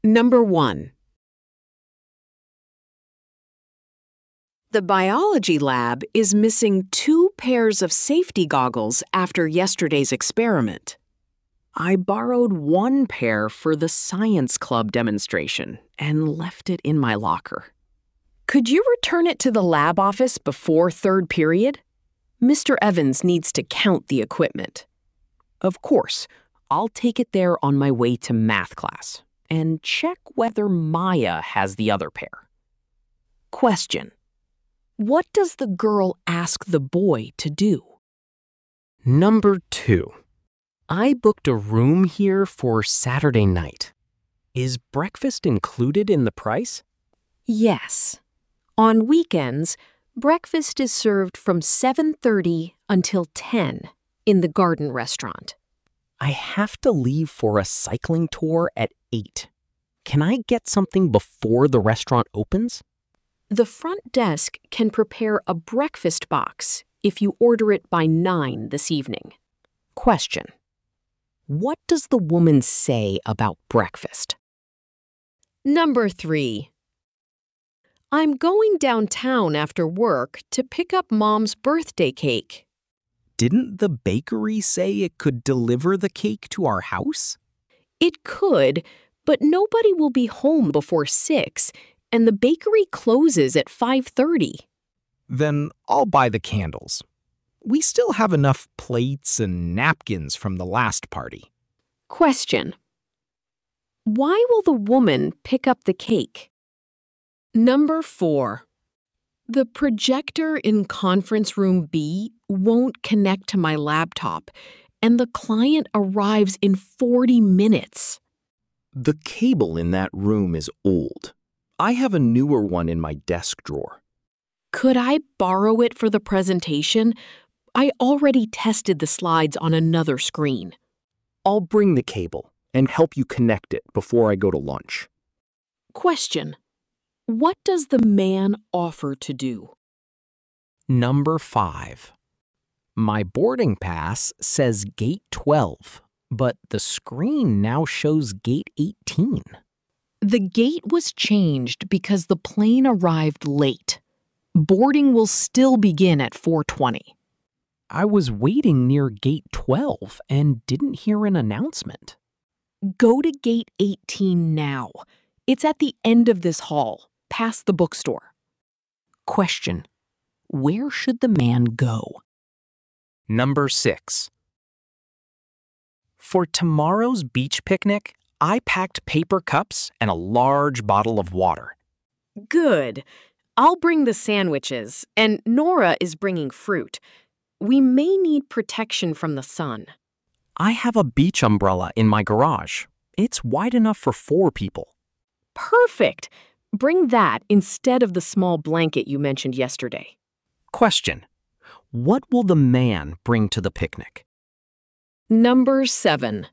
Number 1. The biology lab is missing 2 pairs of safety goggles after yesterday's experiment. I borrowed 1 pair for the science club demonstration and left it in my locker. Could you return it to the lab office before 3rd period? Mr. Evans needs to count the equipment. Of course, I'll take it there on my way to math class and check whether Maya has the other pair. Question: what does the girl ask the boy to do? Number 2. I booked a room here for Saturday night. Is breakfast included in the price? Yes. On weekends, breakfast is served from 7:30 until 10 in the Garden Restaurant. I have to leave for a cycling tour at 8. Can I get something before the restaurant opens? The front desk can prepare a breakfast box if you order it by 9 this evening. Question: what does the woman say about breakfast? Number 3. I'm going downtown after work to pick up Mom's birthday cake. Didn't the bakery say it could deliver the cake to our house? It could, but nobody will be home before 6, and the bakery closes at 5:30. Then I'll buy the candles. We still have enough plates and napkins from the last party. Question: why will the woman pick up the cake? Number 4. The projector in conference room B won't connect to my laptop, and the client arrives in 40 minutes. The cable in that room is old. I have a newer one in my desk drawer. Could I borrow it for the presentation? I already tested the slides on another screen. I'll bring the cable and help you connect it before I go to lunch. Question: what does the man offer to do? Number 5. My boarding pass says gate 12, but the screen now shows gate 18. The gate was changed because the plane arrived late. Boarding will still begin at 4:20. I was waiting near gate 12 and didn't hear an announcement. Go to gate 18 now. It's at the end of this hall, past the bookstore. Question: where should the man go? Number 6. For tomorrow's beach picnic, I packed paper cups and a large bottle of water. Good. I'll bring the sandwiches, and Nora is bringing fruit. We may need protection from the sun. I have a beach umbrella in my garage. It's wide enough for 4 people. Perfect. Bring that instead of the small blanket you mentioned yesterday. Question: what will the man bring to the picnic? Number 7.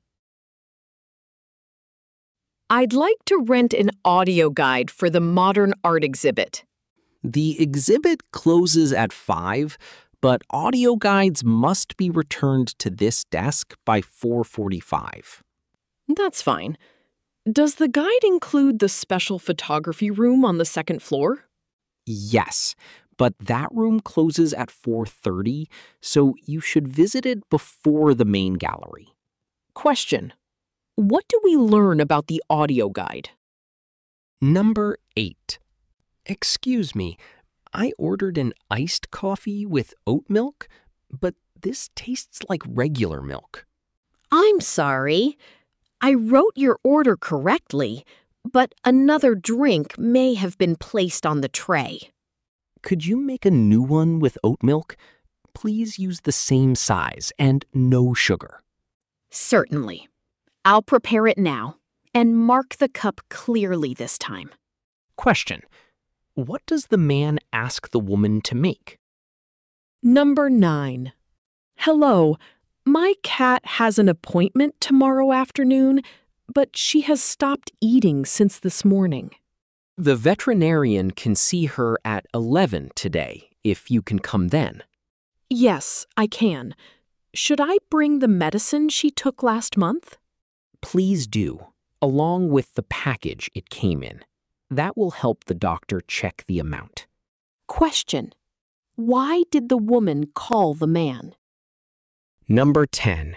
I'd like to rent an audio guide for the modern art exhibit. The exhibit closes at 5, but audio guides must be returned to this desk by 4:45. That's fine. Does the guide include the special photography room on the 2nd floor? Yes, but that room closes at 4:30, so you should visit it before the main gallery. Question: what do we learn about the audio guide? Number 8. Excuse me, I ordered an iced coffee with oat milk, but this tastes like regular milk. I'm sorry. I wrote your order correctly, but another drink may have been placed on the tray. Could you make a new one with oat milk? Please use the same size and no sugar. Certainly. I'll prepare it now and mark the cup clearly this time. Question: what does the man ask the woman to make? Number 9. Hello. My cat has an appointment tomorrow afternoon, but she has stopped eating since this morning. The veterinarian can see her at 11 today, if you can come then. Yes, I can. Should I bring the medicine she took last month? Please do. along with the package it came in. That will help the doctor check the amount. Question: why did the woman call the man? Number 10.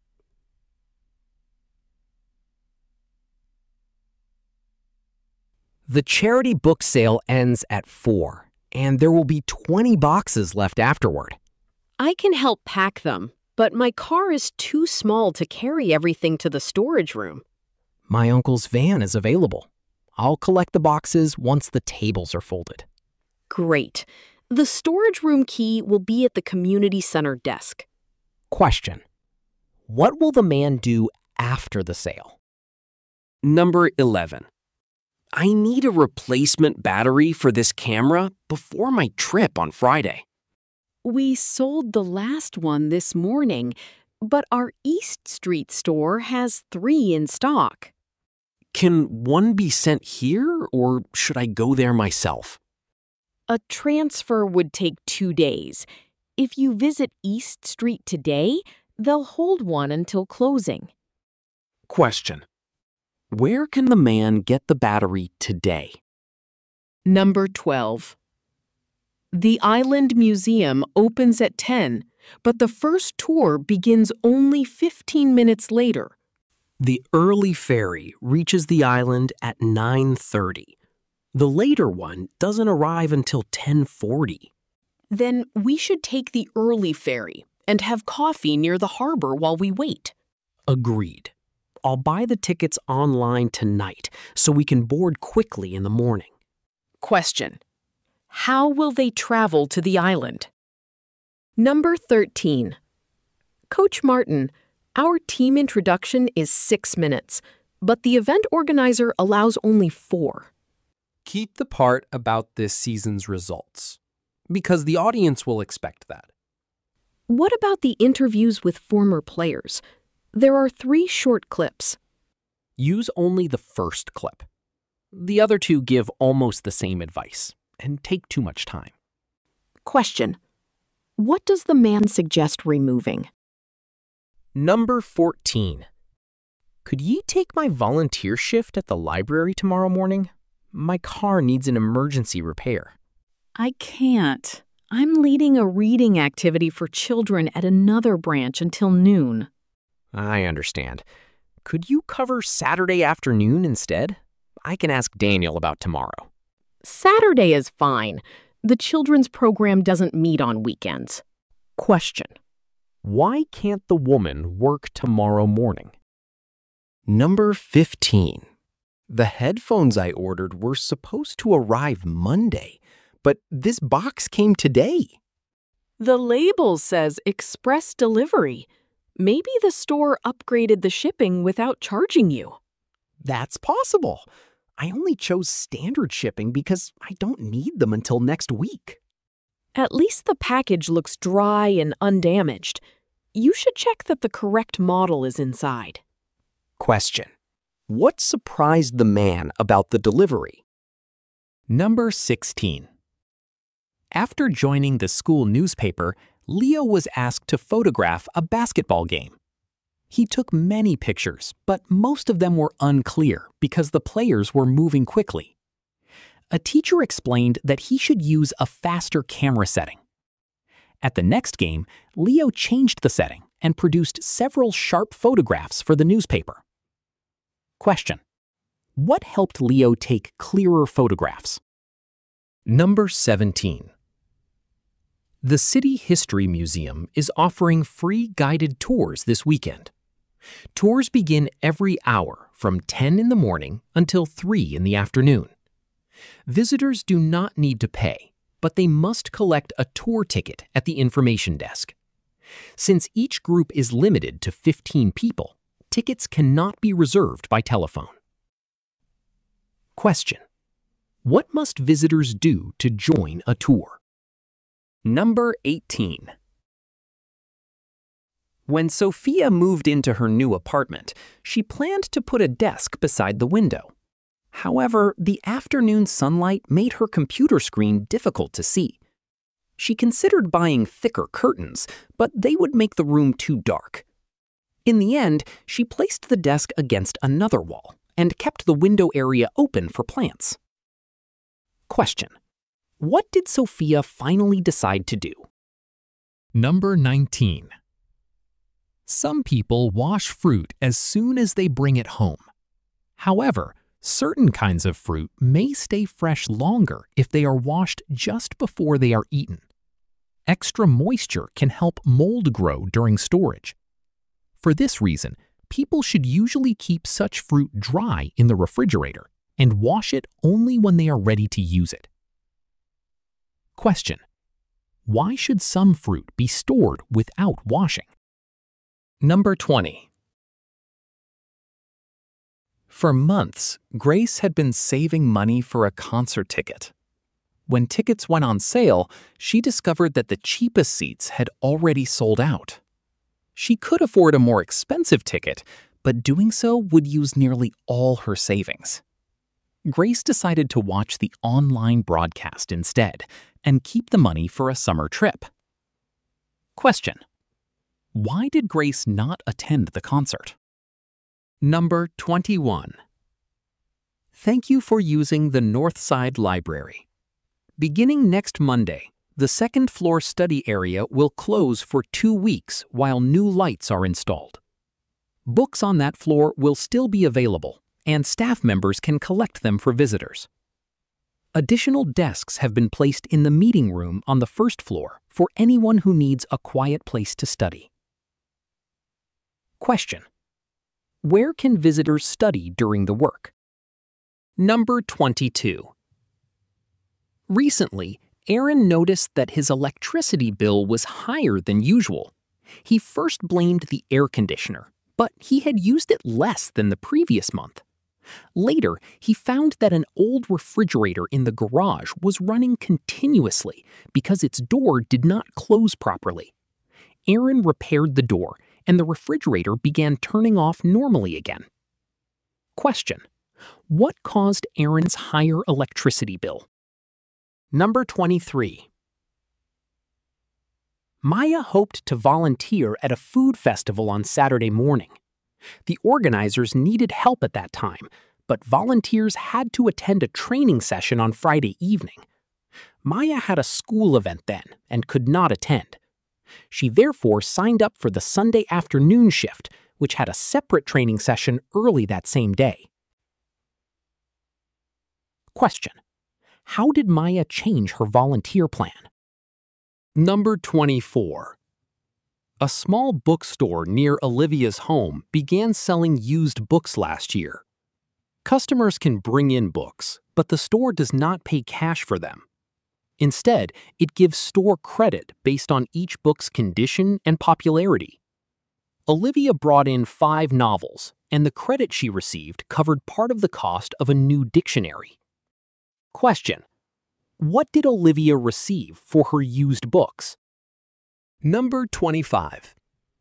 The charity book sale ends at 4, and there will be 20 boxes left afterward. I can help pack them, but my car is too small to carry everything to the storage room. My uncle's van is available. I'll collect the boxes once the tables are folded. Great. The storage room key will be at the community center desk. Question: what will the man do after the sale? Number 11. I need a replacement battery for this camera before my trip on Friday. We sold the last one this morning, but our East Street store has 3 in stock. Can one be sent here, or should I go there myself? A transfer would take 2 days. If you visit East Street today, they'll hold one until closing. Question: where can the man get the battery today? Number 12. The Island Museum opens at 10, but the first tour begins only 15 minutes later. The early ferry reaches the island at 9:30. The later one doesn't arrive until 10:40. Then we should take the early ferry and have coffee near the harbor while we wait. Agreed. I'll buy the tickets online tonight so we can board quickly in the morning. Question: how will they travel to the island? Number 13. Coach Martin, our team introduction is 6 minutes, but the event organizer allows only 4. Keep the part about this season's results, because the audience will expect that. What about the interviews with former players? There are 3 short clips. Use only the first clip. The other 2 give almost the same advice and take too much time. Question: what does the man suggest removing? Number 14. Could ye take my volunteer shift at the library tomorrow morning? My car needs an emergency repair. I can't. I'm leading a reading activity for children at another branch until noon. I understand. Could you cover Saturday afternoon instead? I can ask Daniel about tomorrow. Saturday is fine. The children's program doesn't meet on weekends. Question: why can't the woman work tomorrow morning? Number 15. The headphones I ordered were supposed to arrive Monday, but this box came today. The label says express delivery. Maybe the store upgraded the shipping without charging you. That's possible. I only chose standard shipping because I don't need them until next week. At least the package looks dry and undamaged. You should check that the correct model is inside. Question: what surprised the man about the delivery? Number 16. After joining the school newspaper, Leo was asked to photograph a basketball game. He took many pictures, but most of them were unclear because the players were moving quickly. A teacher explained that he should use a faster camera setting. At the next game, Leo changed the setting and produced several sharp photographs for the newspaper. Question: what helped Leo take clearer photographs? Number 17. The City History Museum is offering free guided tours this weekend. Tours begin every hour from 10 in the morning until 3 in the afternoon. Visitors do not need to pay, but they must collect a tour ticket at the information desk. Since each group is limited to 15 people, tickets cannot be reserved by telephone. Question: what must visitors do to join a tour? Number 18. When Sophia moved into her new apartment, she planned to put a desk beside the window. However, the afternoon sunlight made her computer screen difficult to see. She considered buying thicker curtains, but they would make the room too dark. In the end, she placed the desk against another wall and kept the window area open for plants. Question: what did Sophia finally decide to do? Number 19. Some people wash fruit as soon as they bring it home. However, certain kinds of fruit may stay fresh longer if they are washed just before they are eaten. Extra moisture can help mold grow during storage. For this reason, people should usually keep such fruit dry in the refrigerator and wash it only when they are ready to use it. Question: why should some fruit be stored without washing? Number 20. For months, Grace had been saving money for a concert ticket. When tickets went on sale, she discovered that the cheapest seats had already sold out. She could afford a more expensive ticket, but doing so would use nearly all her savings. Grace decided to watch the online broadcast instead and keep the money for a summer trip. Question: why did Grace not attend the concert? Number 21. Thank you for using the Northside Library. Beginning next Monday, the second-floor study area will close for 2 weeks while new lights are installed. Books on that floor will still be available, and staff members can collect them for visitors. Additional desks have been placed in the meeting room on the first floor for anyone who needs a quiet place to study. Question: where can visitors study during the work? Number 22. Recently, Aaron noticed that his electricity bill was higher than usual. He first blamed the air conditioner, but he had used it less than the previous month. Later, he found that an old refrigerator in the garage was running continuously because its door did not close properly. Aaron repaired the door, and the refrigerator began turning off normally again. Question: what caused Aaron's higher electricity bill? Number 23. Maya hoped to volunteer at a food festival on Saturday morning. The organizers needed help at that time, but volunteers had to attend a training session on Friday evening. Maya had a school event then and could not attend. She therefore signed up for the Sunday afternoon shift, which had a separate training session early that same day. Question: how did Maya change her volunteer plan? Number 24. A small bookstore near Olivia's home began selling used books last year. Customers can bring in books, but the store does not pay cash for them. Instead, it gives store credit based on each book's condition and popularity. Olivia brought in 5 novels, and the credit she received covered part of the cost of a new dictionary. Question: what did Olivia receive for her used books? Number 25.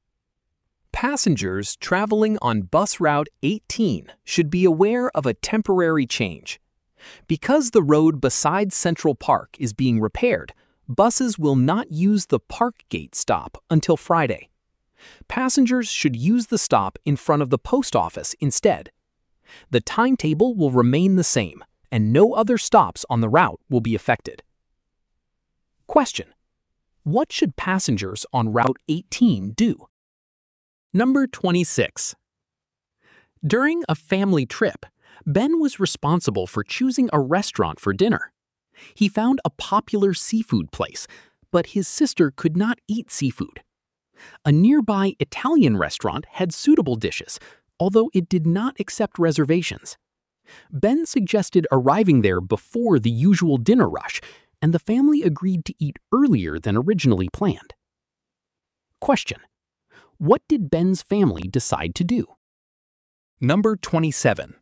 Passengers traveling on bus route 18 should be aware of a temporary change. Because the road beside Central Park is being repaired, buses will not use the Parkgate stop until Friday. Passengers should use the stop in front of the post office instead. The timetable will remain the same, and no other stops on the route will be affected. Question: what should passengers on Route 18 do? Number 26. During a family trip, Ben was responsible for choosing a restaurant for dinner. He found a popular seafood place, but his sister could not eat seafood. A nearby Italian restaurant had suitable dishes, although it did not accept reservations. Ben suggested arriving there before the usual dinner rush, and the family agreed to eat earlier than originally planned. Question: what did Ben's family decide to do? Number 27.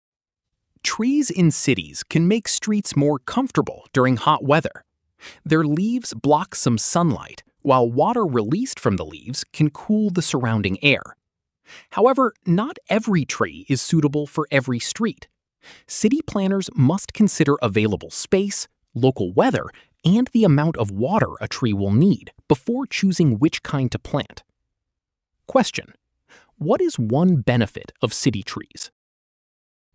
Trees in cities can make streets more comfortable during hot weather. Their leaves block some sunlight, while water released from the leaves can cool the surrounding air. However, not every tree is suitable for every street. City planners must consider available space, local weather, and the amount of water a tree will need before choosing which kind to plant. Question: what is one benefit of city trees?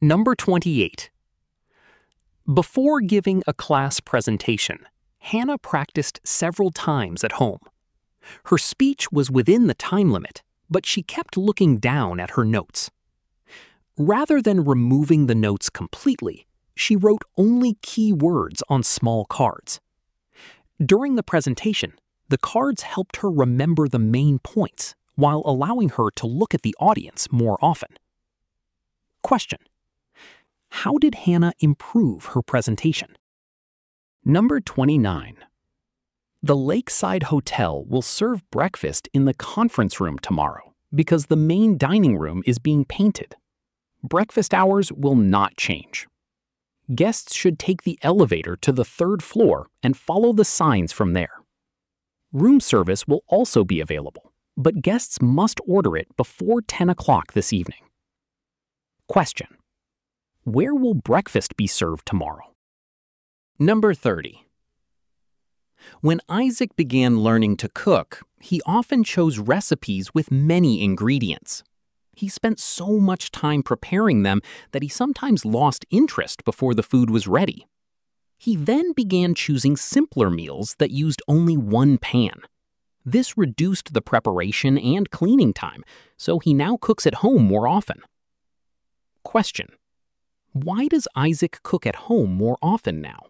Number 28. Before giving a class presentation, Hannah practiced several times at home. Her speech was within the time limit, but she kept looking down at her notes. Rather than removing the notes completely, she wrote only key words on small cards. During the presentation, the cards helped her remember the main points while allowing her to look at the audience more often. Question: how did Hannah improve her presentation? Number 29. The Lakeside Hotel will serve breakfast in the conference room tomorrow because the main dining room is being painted. Breakfast hours will not change. Guests should take the elevator to the 3rd floor and follow the signs from there. Room service will also be available, but guests must order it before 10 o'clock this evening. Question: where will breakfast be served tomorrow? Number 30. When Isaac began learning to cook, he often chose recipes with many ingredients. He spent so much time preparing them that he sometimes lost interest before the food was ready. He then began choosing simpler meals that used only one pan. This reduced the preparation and cleaning time, so he now cooks at home more often. Question: why does Isaac cook at home more often now?